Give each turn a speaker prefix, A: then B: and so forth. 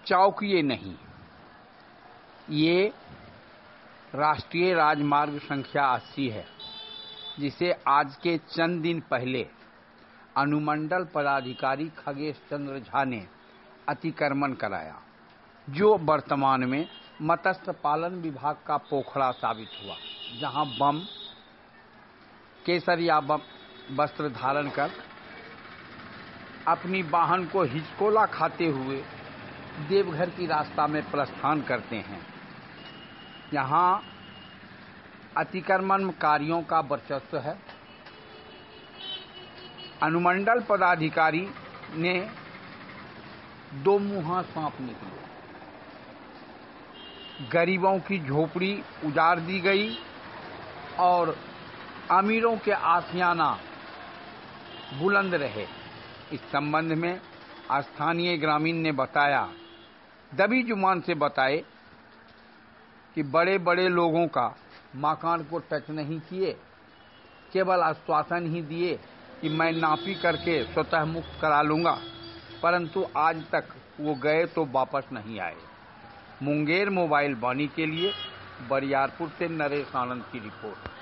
A: चौकिए नहीं। ये राष्ट्रीय राजमार्ग संख्या 80 है, जिसे आज के चंद दिन पहले अनुमंडल पदाधिकारी खगेश चंद्र झा ने अतिक्रमण कराया, जो वर्तमान में मत्स्य पालन विभाग का पोखरा साबित हुआ, जहां बम केसरिया वस्त्र धारण कर अपनी वाहन को हिचकोला खाते हुए देवघर की रास्ता में प्रस्थान करते हैं। यहां अतिक्रमणकारियों का वर्चस्व है। अनुमंडल पदाधिकारी ने दो मुंहा सांप निकले। गरीबों की झोपड़ी उजाड़ दी गई और अमीरों के आशियाना बुलंद रहे। इस संबंध में स्थानीय ग्रामीण ने बताया, दबी जुबान से बताए कि बड़े बड़े लोगों का मकान को टच नहीं किए, केवल आश्वासन ही दिए कि मैं नापी करके स्वतः मुक्त करा लूंगा, परंतु आज तक वो गए तो वापस नहीं आए। मुंगेर मोबाइल वाणी के लिए बरियारपुर से नरेश आनंद की रिपोर्ट।